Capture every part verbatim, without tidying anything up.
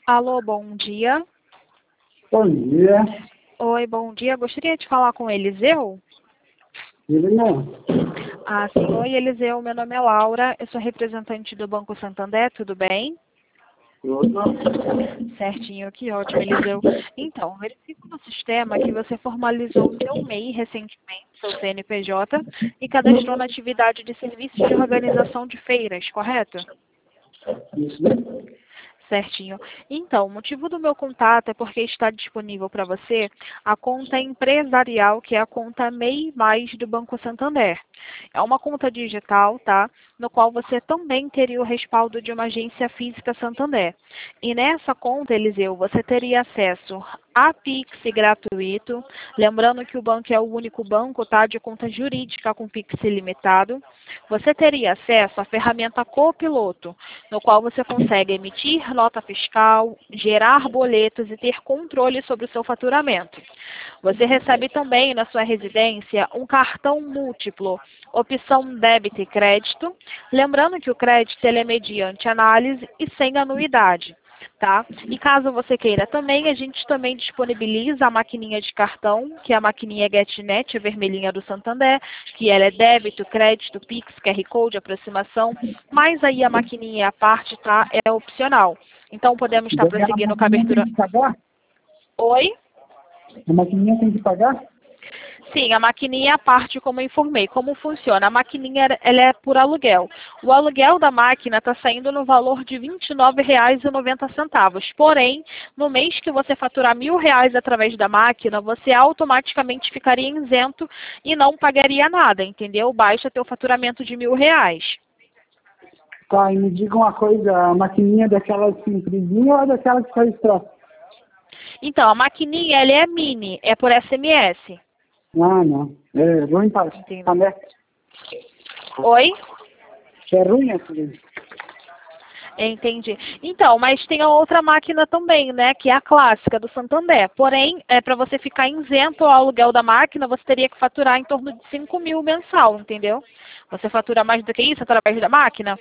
Alô, bom dia. Bom dia. Oi, bom dia. Gostaria de falar com o Eliseu? Ele não. Ah, sim. Oi, Eliseu. Meu nome é Laura. Eu sou representante do Banco Santander. Tudo bem? Tudo. Certinho. Que ótimo, Eliseu. Então, verifico no sistema que você formalizou o seu M E I recentemente, seu C N P J, e cadastrou na atividade de serviços de organização de feiras, correto? Isso, né? Certinho. Então, o motivo do meu contato é porque está disponível para você a conta empresarial, que é a conta M E I Mais do Banco Santander. É uma conta digital, tá? No qual você também teria o respaldo de uma agência física Santander. E nessa conta, Eliseu, você teria acesso a Pix gratuito. Lembrando que o banco é o único banco, tá? De conta jurídica com Pix ilimitado. Você teria acesso à ferramenta Copiloto, no qual você consegue emitir nota fiscal, gerar boletos e ter controle sobre o seu faturamento. Você recebe também na sua residência um cartão múltiplo, opção débito e crédito. Lembrando que o crédito ele é mediante análise e sem anuidade. Tá? E caso você queira também, a gente também disponibiliza a maquininha de cartão, que é a maquininha GetNet, a vermelhinha do Santander, que ela é débito, crédito, Pix, Q R Code, aproximação, mas aí a maquininha à parte, tá? É opcional. Então podemos estar Daí a prosseguindo com a maquininha abertura. tem que pagar? Oi? A maquininha tem que pagar? Sim, a maquininha à parte, como eu informei. Como funciona? A maquininha ela é por aluguel. O aluguel da máquina está saindo no valor de vinte e nove reais e noventa centavos. Porém, no mês que você faturar mil reais através da máquina, você automaticamente ficaria isento e não pagaria nada, entendeu? Basta ter o faturamento de mil reais. Tá, e me diga uma coisa, a maquininha é daquela simplesinha ou é daquela que faz troço? Então, a maquininha ela é mini, é por S M S. Ah, não. É ruim para Entendi. tá, né? Oi? É ruim essa daí. Entendi. Então, mas tem a outra máquina também, né? Que é a clássica do Santander. Porém, é, para você ficar isento ao aluguel da máquina, você teria que faturar em torno de cinco mil mensal, entendeu? Você fatura mais do que isso através da máquina?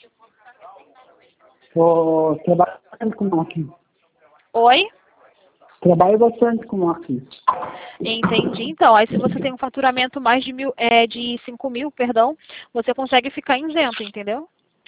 Tô trabalhando com máquina. Oi? Trabalho bastante com máquina. Entendi. Então, aí se você tem um faturamento mais de mil, é, de cinco mil, perdão, você consegue ficar isento, entendeu?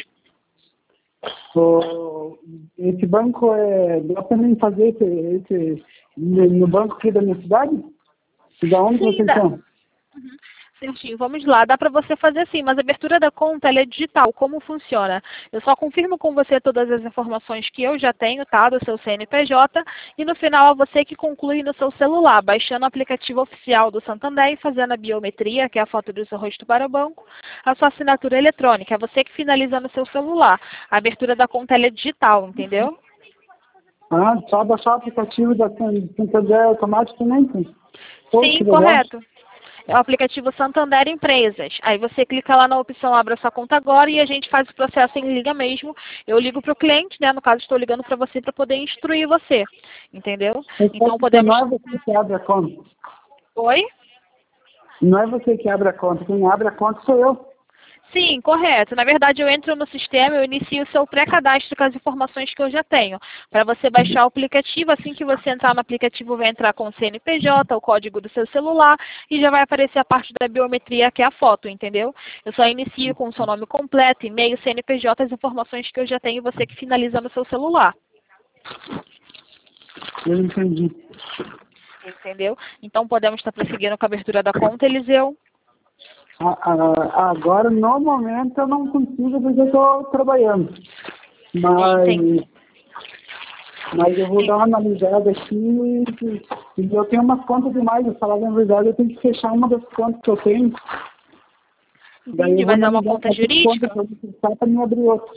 Tô- Esse banco é. Dá pra mim fazer esse, esse no no banco aqui da minha cidade? E da onde Sim, vocês dá. estão? Certinho, vamos lá. Dá para você fazer assim, mas a abertura da conta ela é digital. Como funciona? Eu só confirmo com você todas as informações que eu já tenho, tá? Do seu C N P J. E no final é você que conclui no seu celular, baixando o aplicativo oficial do Santander e fazendo a biometria, que é a foto do seu rosto para o banco, a sua assinatura eletrônica. É você que finaliza no seu celular. A abertura da conta ela é digital, entendeu? Ah, só baixar o aplicativo da Santander automático também tem. Pô, que Sim, legal. correto. É o aplicativo Santander Empresas. Aí você clica lá na opção Abra sua conta agora e a gente faz o processo em liga mesmo. Eu ligo para o cliente, né? No caso, estou ligando para você para poder instruir você. Entendeu? Então Então podemos. não é você que abre a conta. Oi? Não é você que abre a conta. Quem abre a conta sou eu. Sim, correto. Na verdade, eu entro no sistema, eu inicio o seu pré-cadastro com as informações que eu já tenho. Para você baixar o aplicativo, assim que você entrar no aplicativo, vai entrar com o C N P J, o código do seu celular, e já vai aparecer a parte da biometria, que é a foto, entendeu? Eu só inicio com o seu nome completo, e-mail, C N P J, as informações que eu já tenho, você que finaliza no seu celular. Eu entendi. Entendeu? Então podemos estar prosseguindo com a abertura da conta, Eliseu. A- a- Agora, no momento, eu não consigo porque eu estou trabalhando. Entendi. Mas, mas eu vou dar uma analisada aqui e, e eu tenho umas contas demais. Eu falar a verdade, eu tenho que fechar uma das contas que eu tenho. Daí Entendi, eu vou mas é uma analisar conta quantas jurídica? contas eu vou precisar para me abrir outra.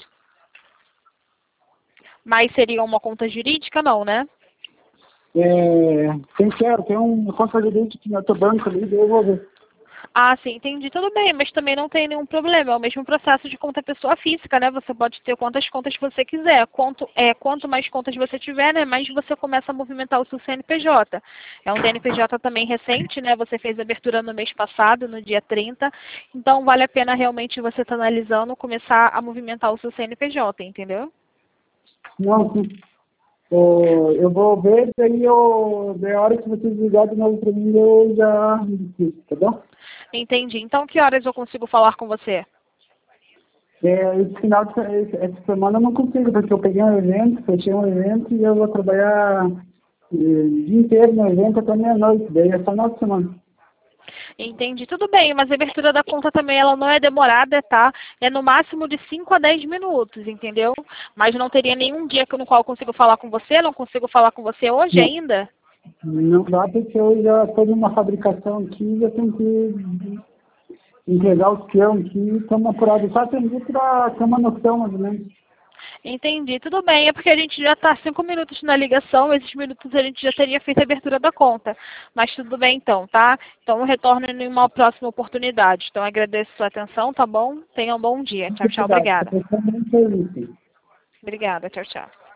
Mas seria uma conta jurídica, não, né? É, tem que ter, tem uma conta de dentro no outro banco ali, daí eu vou ver. Ah, sim, entendi. Tudo bem, mas também não tem nenhum problema. É o mesmo processo de conta pessoa física, né? Você pode ter quantas contas você quiser. Quanto, é, quanto mais contas você tiver, né, mais você começa a movimentar o seu C N P J. É um C N P J também recente, né? Você fez a abertura no mês passado, no dia trinta. Então, vale a pena realmente você estar analisando, começar a movimentar o seu C N P J, entendeu? Não, sim. Ô, eu vou ver, daí eu, daí a hora que vocês ligarem de novo para mim, eu já decido, tá bom? Entendi. Então, que horas eu consigo falar com você? É, esse final de se- essa semana eu não consigo, porque eu peguei um evento, fechei um evento e eu vou trabalhar eh, o dia inteiro no evento até meia-noite, daí é só final de semana. Entendi. Tudo bem, mas a abertura da conta também ela não é demorada, tá? É no máximo de cinco a dez minutos, entendeu? Mas não teria nenhum dia que- no qual eu consigo falar com você, não consigo falar com você hoje Não, ainda? não dá porque eu já estou numa fabricação aqui, já tenho que entregar os peões aqui, estamos apurados. Só atendi para ter uma noção, mais ou menos. Entendi, tudo bem. É porque a gente já está cinco minutos na ligação, esses minutos a gente já teria feito a abertura da conta. Mas tudo bem então, tá? Então eu retorno em uma próxima oportunidade. Então agradeço a sua atenção, tá bom? Tenha um bom dia. Tchau, Muito tchau. obrigado. Obrigada. Estou prestando muito serviço. Obrigada. Tchau, tchau.